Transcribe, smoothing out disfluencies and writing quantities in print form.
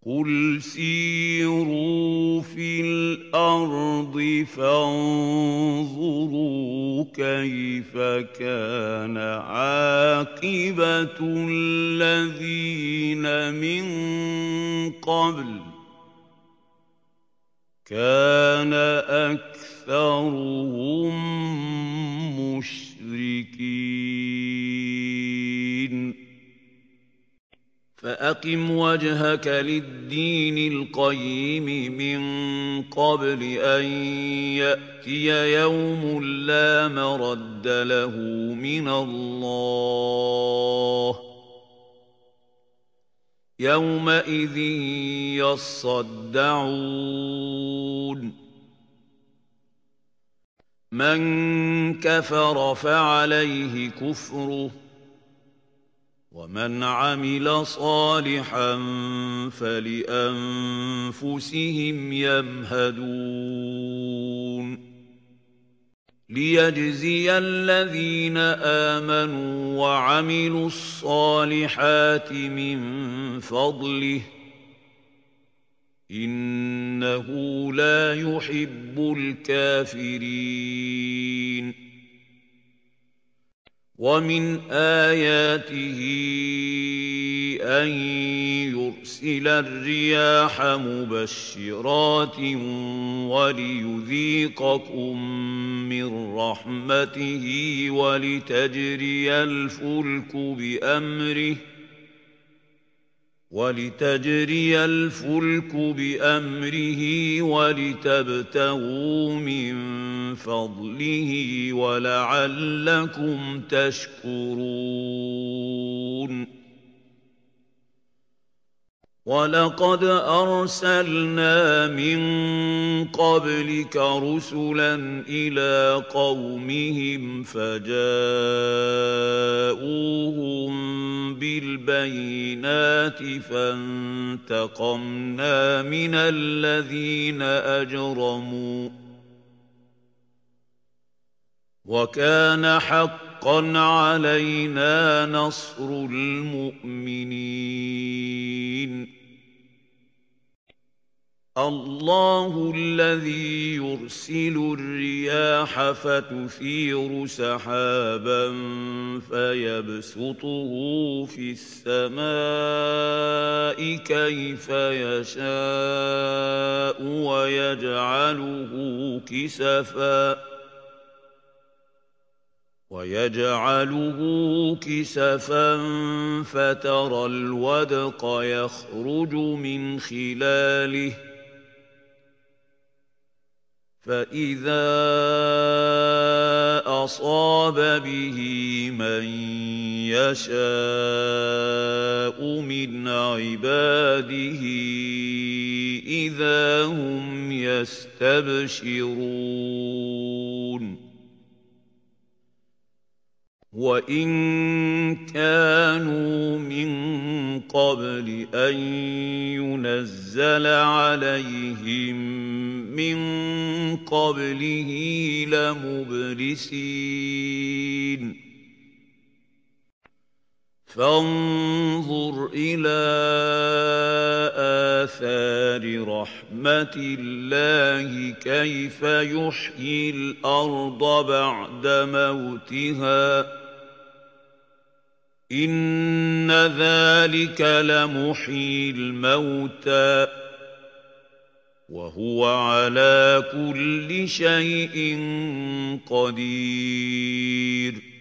قُلْ سِيرُوا فِي الْأَرْضِ فَانظُرُوا كَيْفَ كَانَ عَاقِبَةُ الَّذِينَ مِن قَبْلُ ۚ كَانَ أَكْثَرُهُم مُّشْرِكِينَ فَأَقِمْ وَجْهَكَ لِلدِّينِ الْقَيِّمِ مِن قَبْلِ أَن يَأْتِيَ يَوْمٌ لَّا مَرَدَّ لَهُ مِنَ اللَّهِ ۖ يَوْمَئِذٍ يَصَّدَّعُونَ مَن كَفَرَ فَعَلَيْهِ كُفْرُهُ ۖ وَمَنْ عَمِلَ صَالِحًا فَلِأَنفُسِهِمْ يَمْهَدُونَ لِيَجْزِيَ الَّذِينَ آمَنُوا وَعَمِلُوا الصَّالِحَاتِ مِن فَضْلِهِ ۚ إِنَّهُ لَا يُحِبُّ الْكَافِرِينَ وَمِنْ آيَاتِهِ أَن يُرْسِلَ الرِّيَاحَ مُبَشِّرَاتٍ وَلِيُذِيقَكُم مِّن رَّحْمَتِهِ وَلِتَجْرِيَ الْفُلْكُ بِأَمْرِهِ وَلِتَبْتَغُوا مِن فَضْلِهِ وَلَعَلَّكُمْ تَشْكُرُونَ وَلَقَدْ أَرْسَلْنَا مِن قَبْلِكَ رُسُلًا إِلَىٰ قَوْمِهِمْ فَجَاءُوهُم بِالْبَيِّنَاتِ فَانتَقَمْنَا مِنَ الَّذِينَ أَجْرَمُوا ۖ وَكَانَ حَقًّا عَلَيْنَا نَصْرُ الْمُؤْمِنِينَ اللَّهُ الَّذِي يُرْسِلُ الرِّيَاحَ فَتُثِيرُ سَحَابًا فَيَبْسُطُهُ فِي السَّمَاءِ كَيْفَ يَشَاءُ وَيَجْعَلُهُ كِسَفًا فَتَرَى الْوَدْقَ يَخْرُجُ مِنْ خِلَالِهِ فَإِذَا أَصَابَ بِهِ مَن يَشَاءُ مِنْ عِبَادِهِ إِذَا هُمْ يَسْتَبْشِرُونَ وَإِن كَانُوا مِن قَبْلِ أَن يُنَزَّلَ عَلَيْهِم مِّن قَبْلِهِ لَمُبْلِسِينَ فَانظُرْ إِلَىٰ آثَارِ رَحْمَتِ اللَّهِ كَيْفَ يُحْيِي الْأَرْضَ بَعْدَ مَوْتِهَا ۚ إِنَّ ذَٰلِكَ لَمُحْيِي الْمَوْتَىٰ ۖ وَهُوَ عَلَىٰ كُلِّ شَيْءٍ قَدِيرٌ